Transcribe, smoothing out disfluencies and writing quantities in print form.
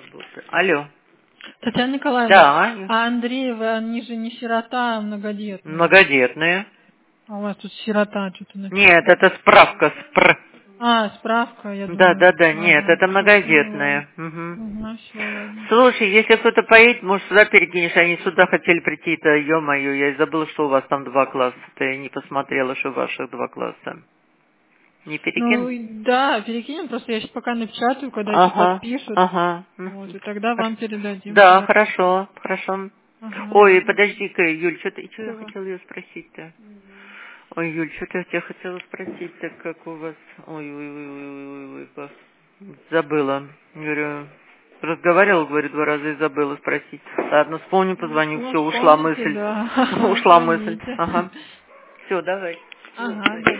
Алло. Татьяна Николаевна, Да. а Андреевы, они же не сирота, а многодетные. Многодетные. А у вас тут сирота что-то написано. Нет, это справка, справка, я Да, думаю. нет, это многодетные. Все, ладно. Слушай, если кто-то поедет, может, сюда перекинешь, они сюда хотели прийти-то, ё-моё, я и забыла, что у вас там 2 класса, я не посмотрела, что ваших 2 класса. Не перекинь? Да, перекинем, просто я сейчас пока напечатаю, когда все подпишут. Ага. Вот, и тогда вам передадим. Да, хорошо. Ага. Ой, подожди-ка, Юль, что я Чего? хотела ее спросить-то? Ой, Юль, что-то я тебя хотела спросить-то, как у вас... Ой, забыла. Говорю, разговаривала, говорю, 2 раза и забыла спросить. Ладно, вспомню, позвоню, все, ушла мысль. Да. Ушла мысль. Ага. Все, давай. Ага,